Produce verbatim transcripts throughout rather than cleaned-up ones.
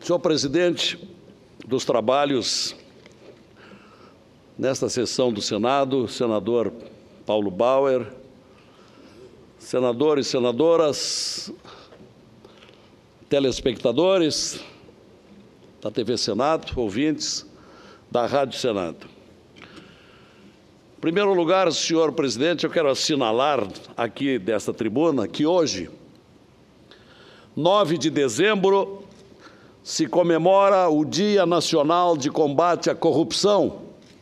Senhor presidente dos trabalhos nesta sessão do Senado, senador Paulo Bauer, senadores e senadoras, telespectadores da T V Senado, ouvintes da Rádio Senado. Em primeiro lugar, senhor presidente, eu quero assinalar aqui desta tribuna que hoje, nove de dezembro, se comemora o Dia Nacional de Combate à Corrupção,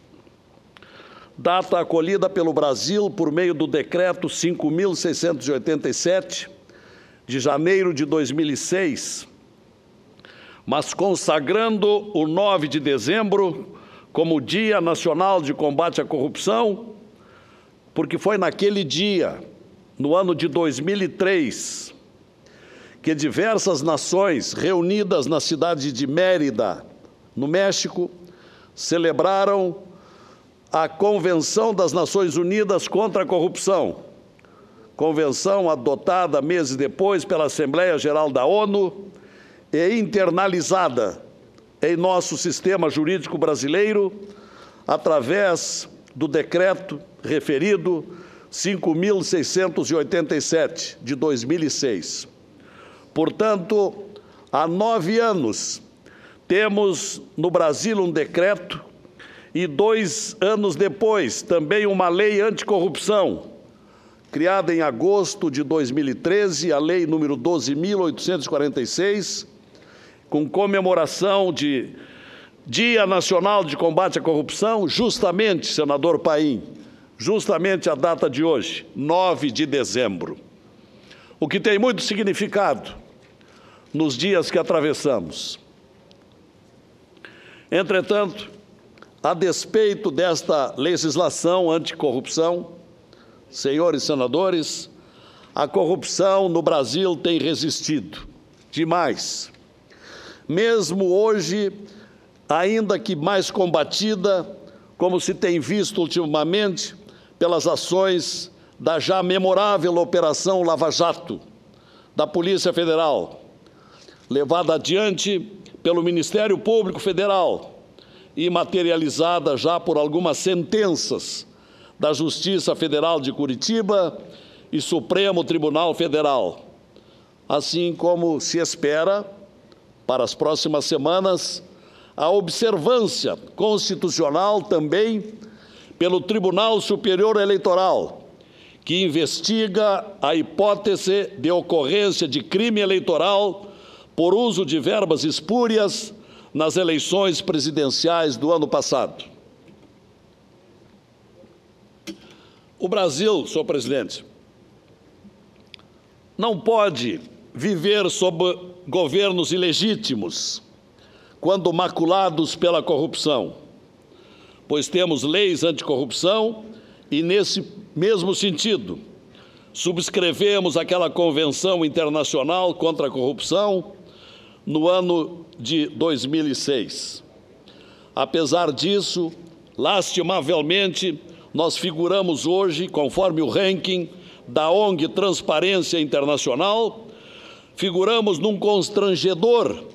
data acolhida pelo Brasil por meio do Decreto cinco mil seiscentos e oitenta e sete, de janeiro de dois mil e seis, mas consagrando o nove de dezembro como Dia Nacional de Combate à Corrupção, porque foi naquele dia, no ano de dois mil e três, que diversas nações reunidas na cidade de Mérida, no México, celebraram a Convenção das Nações Unidas contra a Corrupção, convenção adotada meses depois pela Assembleia Geral da ONU e internalizada em nosso sistema jurídico brasileiro através do decreto referido cinco mil seiscentos e oitenta e sete, de dois mil e seis. Portanto, há nove anos, temos no Brasil um decreto e dois anos depois, também uma lei anticorrupção, criada em agosto de dois mil e treze, a lei número doze mil oitocentos e quarenta e seis, com comemoração de Dia Nacional de Combate à Corrupção, justamente, senador Paim, justamente a data de hoje, nove de dezembro. O que tem muito significado nos dias que atravessamos. Entretanto, a despeito desta legislação anticorrupção, senhores senadores, a corrupção no Brasil tem resistido demais. Mesmo hoje, ainda que mais combatida, como se tem visto ultimamente pelas ações da já memorável Operação Lava Jato, da Polícia Federal, levada adiante pelo Ministério Público Federal e materializada já por algumas sentenças da Justiça Federal de Curitiba e Supremo Tribunal Federal, assim como se espera, para as próximas semanas, a observância constitucional também pelo Tribunal Superior Eleitoral, que investiga a hipótese de ocorrência de crime eleitoral por uso de verbas espúrias nas eleições presidenciais do ano passado. O Brasil, senhor presidente, não pode viver sob governos ilegítimos, quando maculados pela corrupção, pois temos leis anticorrupção e, nesse mesmo sentido, subscrevemos aquela Convenção Internacional contra a Corrupção no ano de dois mil e seis. Apesar disso, lastimavelmente, nós figuramos hoje, conforme o ranking da O N G Transparência Internacional, figuramos num constrangedor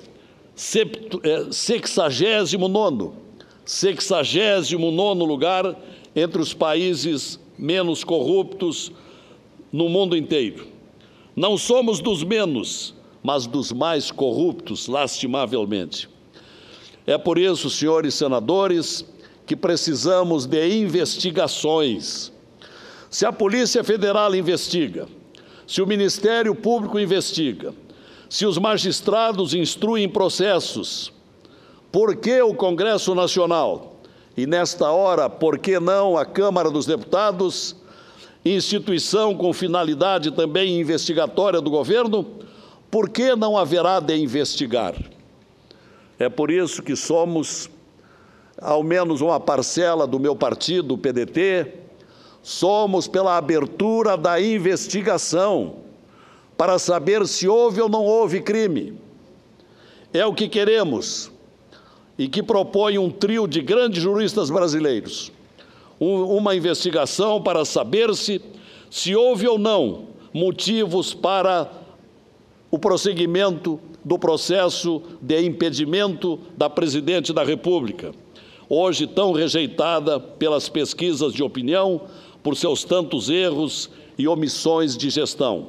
sexagésimo nono, sexagésimo nono lugar entre os países menos corruptos no mundo inteiro. Não somos dos menos, mas dos mais corruptos, lastimavelmente. É por isso, senhores senadores, que precisamos de investigações. Se a Polícia Federal investiga, se o Ministério Público investiga, se os magistrados instruem processos, por que o Congresso Nacional, e nesta hora, por que não a Câmara dos Deputados, instituição com finalidade também investigatória do governo, por que não haverá de investigar? É por isso que somos, ao menos uma parcela do meu partido, o P D T, somos pela abertura da investigação, para saber se houve ou não houve crime. É o que queremos e que propõe um trio de grandes juristas brasileiros. Um, uma investigação para saber-se se houve ou não motivos para o prosseguimento do processo de impedimento da Presidente da República, hoje tão rejeitada pelas pesquisas de opinião por seus tantos erros e omissões de gestão.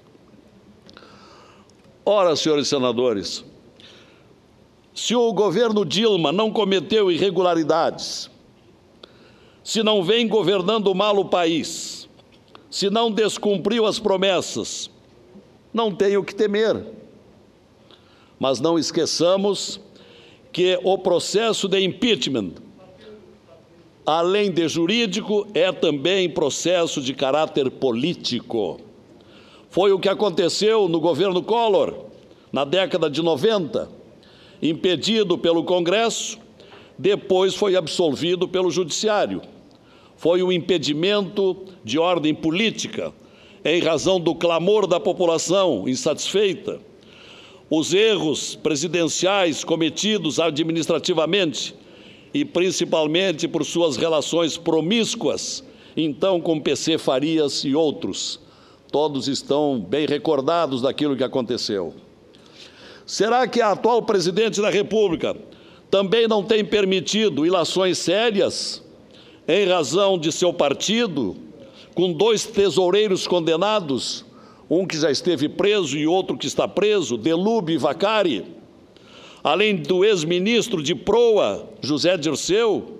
Ora, senhores senadores, se o governo Dilma não cometeu irregularidades, se não vem governando mal o país, se não descumpriu as promessas, não tem o que temer. Mas não esqueçamos que o processo de impeachment, além de jurídico, é também processo de caráter político. Foi o que aconteceu no governo Collor, na década de noventa, impedido pelo Congresso, depois foi absolvido pelo Judiciário. Foi um impedimento de ordem política, em razão do clamor da população insatisfeita. Os erros presidenciais cometidos administrativamente e principalmente por suas relações promíscuas, então com P C Farias e outros. Todos estão bem recordados daquilo que aconteceu. Será que a atual presidente da República também não tem permitido ilações sérias em razão de seu partido, com dois tesoureiros condenados, um que já esteve preso e outro que está preso, Delúbio e Vacari, além do ex-ministro de Proa, José Dirceu,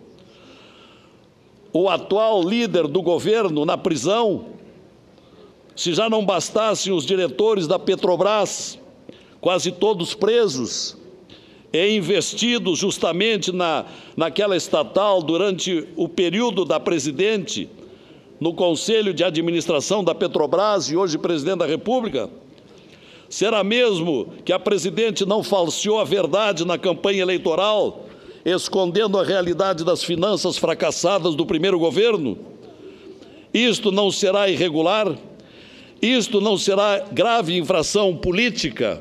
o atual líder do governo na prisão? Se já não bastassem os diretores da Petrobras, quase todos presos, e investidos justamente na, naquela estatal durante o período da presidente, no Conselho de Administração da Petrobras e hoje presidente da República? Será mesmo que a presidente não falseou a verdade na campanha eleitoral, escondendo a realidade das finanças fracassadas do primeiro governo? Isto não será irregular? Isto não será grave infração política?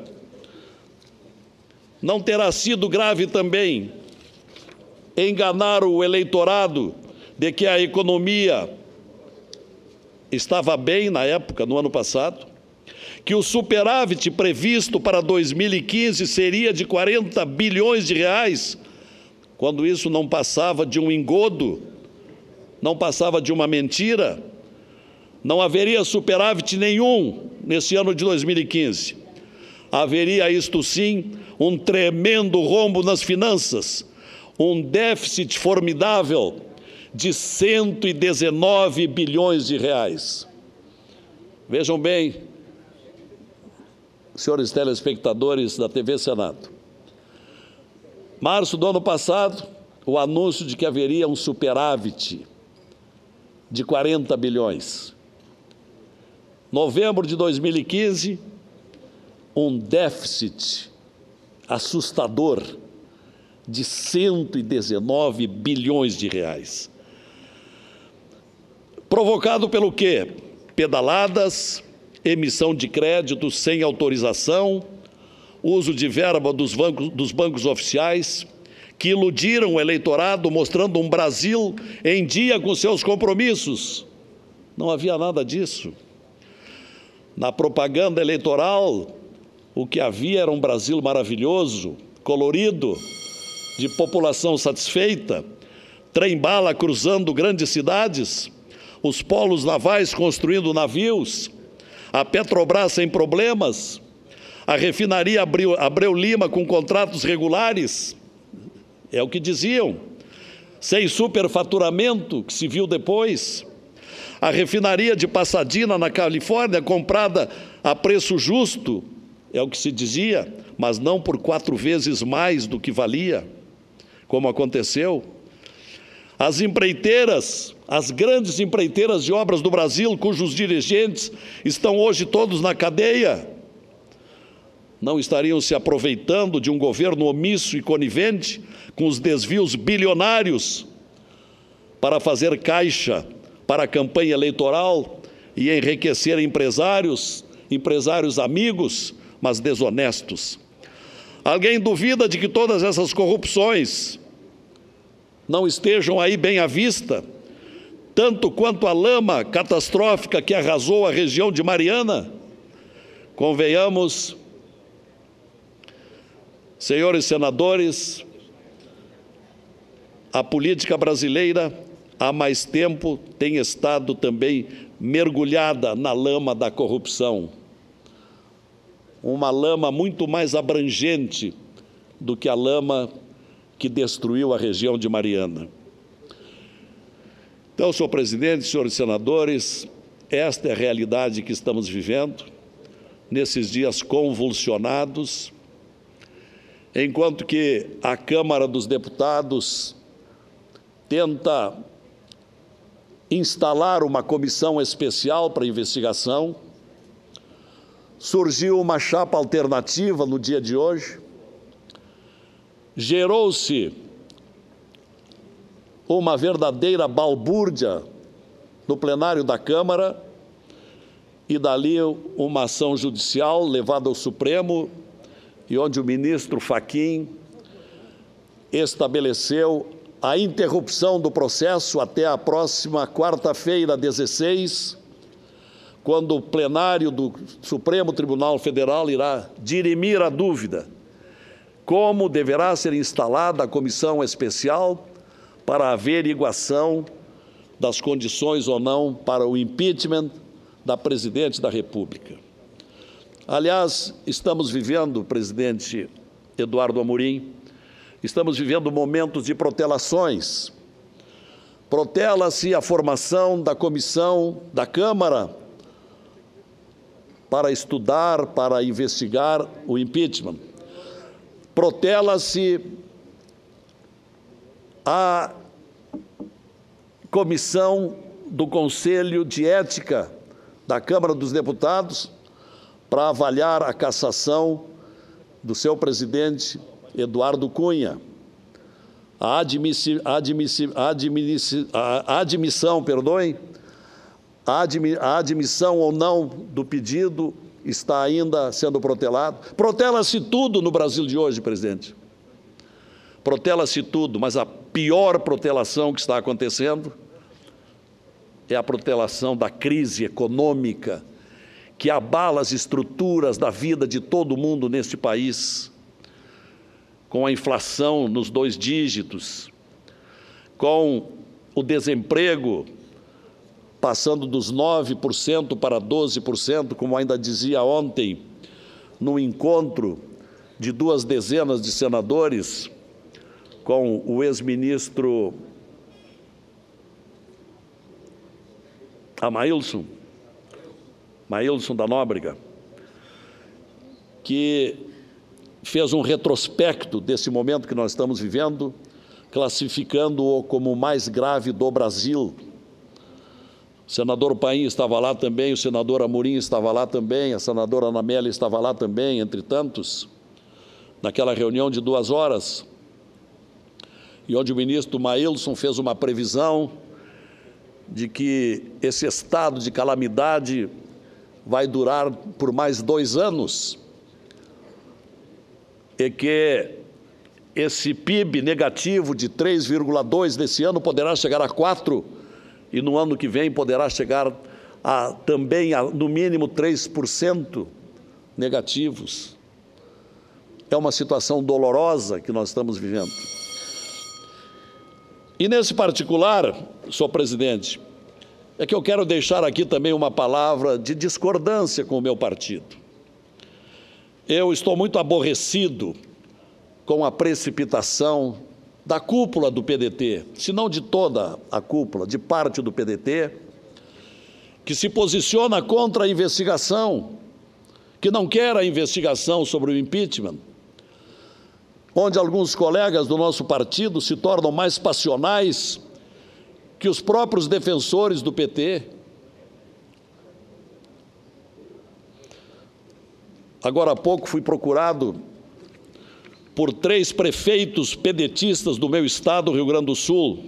Não terá sido grave também enganar o eleitorado de que a economia estava bem na época, no ano passado, que o superávit previsto para dois mil e quinze seria de quarenta bilhões de reais, quando isso não passava de um engodo, não passava de uma mentira? Não haveria superávit nenhum nesse ano de dois mil e quinze. Haveria, isto sim, um tremendo rombo nas finanças, um déficit formidável de cento e dezenove bilhões de reais. Vejam bem, senhores telespectadores da T V Senado, março do ano passado, o anúncio de que haveria um superávit de quarenta bilhões. Novembro de dois mil e quinze, um déficit assustador de cento e dezenove bilhões de reais. Provocado pelo quê? Pedaladas, emissão de créditos sem autorização, uso de verba dos bancos, dos bancos oficiais, que iludiram o eleitorado, mostrando um Brasil em dia com seus compromissos. Não havia nada disso. Na propaganda eleitoral, o que havia era um Brasil maravilhoso, colorido, de população satisfeita, trem-bala cruzando grandes cidades, os polos navais construindo navios, a Petrobras sem problemas, a refinaria Abreu, Abreu Lima com contratos regulares, é o que diziam, sem superfaturamento, que se viu depois, a refinaria de Pasadena, na Califórnia, comprada a preço justo, é o que se dizia, mas não por quatro vezes mais do que valia, como aconteceu. As empreiteiras, as grandes empreiteiras de obras do Brasil, cujos dirigentes estão hoje todos na cadeia, não estariam se aproveitando de um governo omisso e conivente com os desvios bilionários para fazer caixa para a campanha eleitoral e enriquecer empresários, empresários amigos, mas desonestos. Alguém duvida de que todas essas corrupções não estejam aí bem à vista, tanto quanto a lama catastrófica que arrasou a região de Mariana? Convenhamos Senhores senadores, a política brasileira há mais tempo tem estado também mergulhada na lama da corrupção. Uma lama muito mais abrangente do que a lama que destruiu a região de Mariana. Então, senhor presidente, senhores senadores, esta é a realidade que estamos vivendo nesses dias convulsionados, enquanto que a Câmara dos Deputados tenta instalar uma comissão especial para investigação. Surgiu uma chapa alternativa no dia de hoje, gerou-se uma verdadeira balbúrdia no plenário da Câmara e dali uma ação judicial levada ao Supremo e onde o ministro Fachin estabeleceu a interrupção do processo até a próxima quarta-feira, dezesseis, quando o plenário do Supremo Tribunal Federal irá dirimir a dúvida como deverá ser instalada a comissão especial para a averiguação das condições ou não para o impeachment da presidente da República. Aliás, estamos vivendo, presidente Eduardo Amorim, estamos vivendo momentos de protelações. Protela-se a formação da comissão da Câmara para estudar, para investigar o impeachment. Protela-se a comissão do Conselho de Ética da Câmara dos Deputados para avaliar a cassação do seu presidente, Eduardo Cunha. A, admissi, admissi, admissi, a admissão, perdoem, a, admi, a admissão ou não do pedido está ainda sendo protelado. Protela-se tudo no Brasil de hoje, presidente. Protela-se tudo, mas a pior protelação que está acontecendo é a protelação da crise econômica que abala as estruturas da vida de todo mundo neste país, com a inflação nos dois dígitos, com o desemprego passando dos nove por cento para doze por cento, como ainda dizia ontem, num encontro de duas dezenas de senadores com o ex-ministro Amailson, Maílson da Nóbrega, que fez um retrospecto desse momento que nós estamos vivendo, classificando-o como o mais grave do Brasil. O senador Paim estava lá também, o senador Amorim estava lá também, a senadora Ana Amélia estava lá também, entre tantos, naquela reunião de duas horas, e onde o ministro Maílson fez uma previsão de que esse estado de calamidade vai durar por mais dois anos e que esse P I B negativo de três vírgula dois desse ano poderá chegar a quatro e no ano que vem poderá chegar a, também a, no mínimo, três por cento negativos. É uma situação dolorosa que nós estamos vivendo. E nesse particular, senhor presidente, é que eu quero deixar aqui também uma palavra de discordância com o meu partido. Eu estou muito aborrecido com a precipitação da cúpula do P D T, se não de toda a cúpula, de parte do P D T, que se posiciona contra a investigação, que não quer a investigação sobre o impeachment, onde alguns colegas do nosso partido se tornam mais passionais que os próprios defensores do P T. Agora há pouco fui procurado por três prefeitos pedetistas do meu estado, Rio Grande do Sul.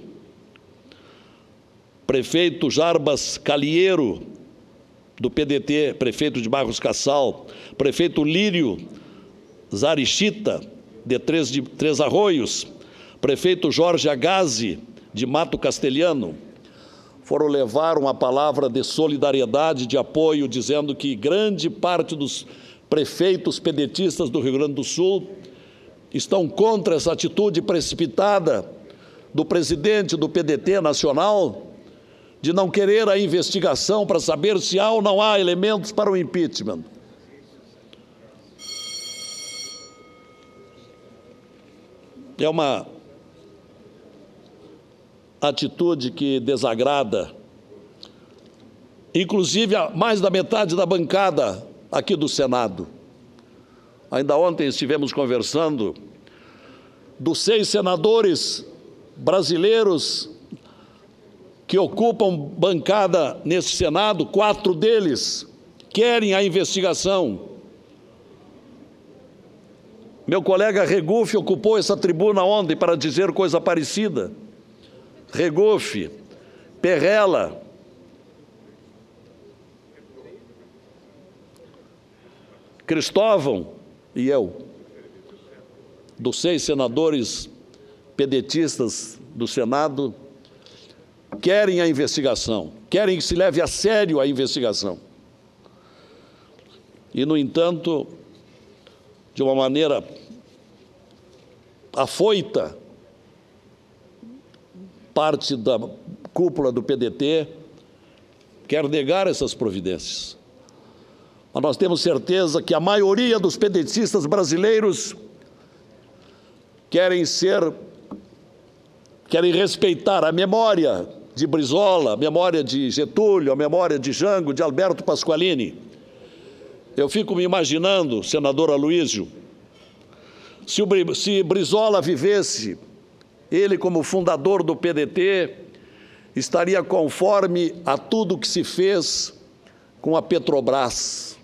Prefeito Jarbas Calieiro, do P D T, prefeito de Barros Cassal, prefeito Lírio Zarichita, de Três, de Três Arroios, prefeito Jorge Agazi, de Mato Castelhano, foram levar uma palavra de solidariedade, de apoio, dizendo que grande parte dos prefeitos pedetistas do Rio Grande do Sul estão contra essa atitude precipitada do presidente do P D T nacional de não querer a investigação para saber se há ou não há elementos para o impeachment. É uma atitude que desagrada, inclusive, a mais da metade da bancada aqui do Senado. Ainda ontem estivemos conversando dos seis senadores brasileiros que ocupam bancada nesse Senado, quatro deles querem a investigação. Meu colega Regufe ocupou essa tribuna ontem para dizer coisa parecida. Regufe, Perrella, Cristóvão e eu, dos seis senadores pedetistas do Senado, querem a investigação, querem que se leve a sério a investigação. E, no entanto, de uma maneira afoita, parte da cúpula do P D T quer negar essas providências. Mas nós temos certeza que a maioria dos pedetistas brasileiros querem ser, querem respeitar a memória de Brizola, a memória de Getúlio, a memória de Jango, de Alberto Pasqualini. Eu fico me imaginando, senador Aloísio, se, o, se Brizola vivesse, ele como fundador do P D T, estaria conforme a tudo que se fez com a Petrobras.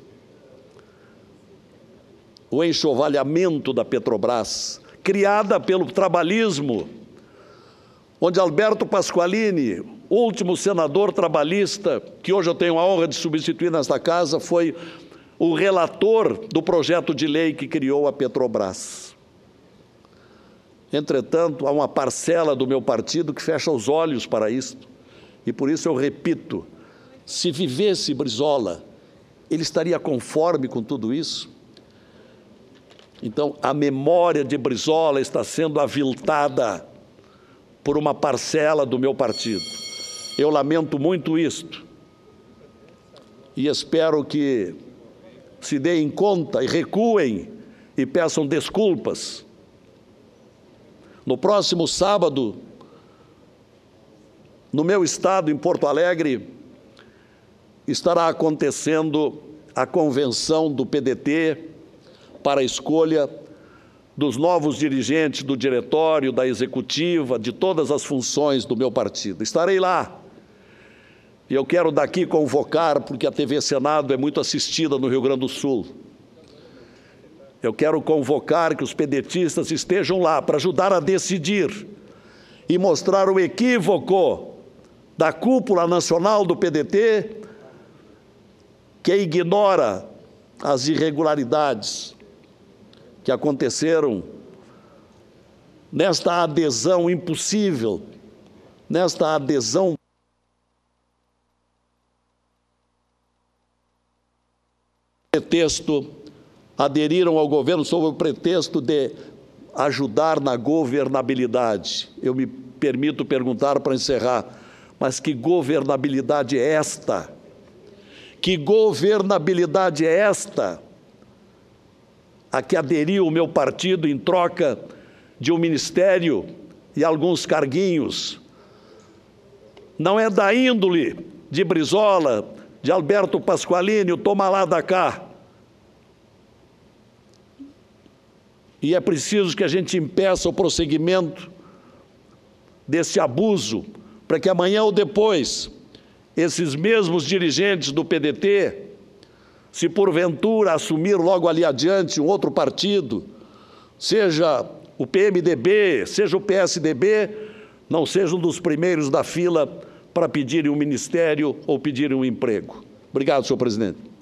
O enxovalhamento da Petrobras, criada pelo trabalhismo, onde Alberto Pasqualini, último senador trabalhista, que hoje eu tenho a honra de substituir nesta casa, foi o relator do projeto de lei que criou a Petrobras. Entretanto, há uma parcela do meu partido que fecha os olhos para isto, e por isso eu repito, se vivesse Brizola, ele estaria conforme com tudo isso? Então, a memória de Brizola está sendo aviltada por uma parcela do meu partido. Eu lamento muito isto e espero que se deem conta e recuem e peçam desculpas. No próximo sábado, no meu estado, em Porto Alegre, estará acontecendo a convenção do P D T para a escolha dos novos dirigentes do diretório, da executiva, de todas as funções do meu partido. Estarei lá. E eu quero daqui convocar, porque a T V Senado é muito assistida no Rio Grande do Sul. Eu quero convocar que os pedetistas estejam lá para ajudar a decidir e mostrar o equívoco da cúpula nacional do P D T, que ignora as irregularidades que aconteceram nesta adesão impossível, nesta adesão pretexto, aderiram ao governo sob o pretexto de ajudar na governabilidade. Eu me permito perguntar para encerrar, mas que governabilidade é esta? Que governabilidade é esta a que aderiu o meu partido em troca de um ministério e alguns carguinhos? Não é da índole de Brizola, de Alberto Pasqualini, o toma lá da cá. E é preciso que a gente impeça o prosseguimento desse abuso, para que amanhã ou depois, esses mesmos dirigentes do P D T, se porventura assumir logo ali adiante um outro partido, seja o P M D B, seja o P S D B, não sejam dos primeiros da fila para pedirem um ministério ou pedirem um emprego. Obrigado, senhor presidente.